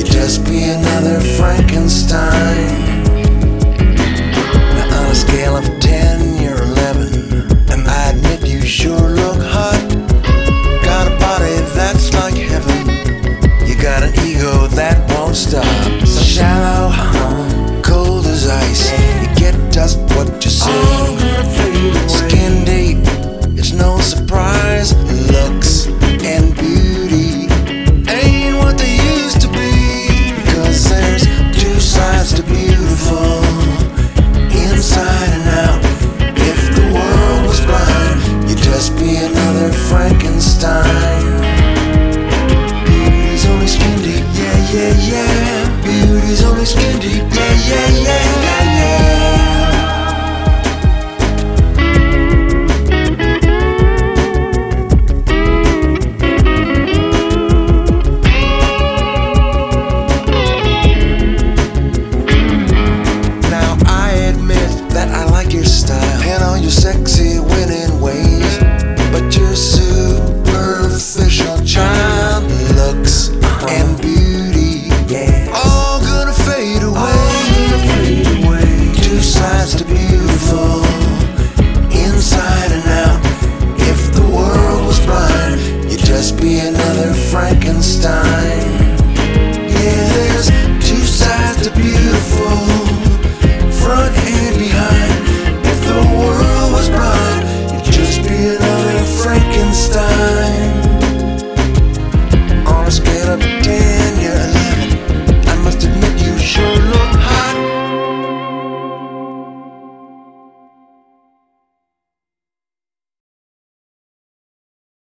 just be another Frankenstein. Now on a scale of 10, you're 11, and I admit you sure look hot. Got a body that's like heaven, you got an ego that won't stop.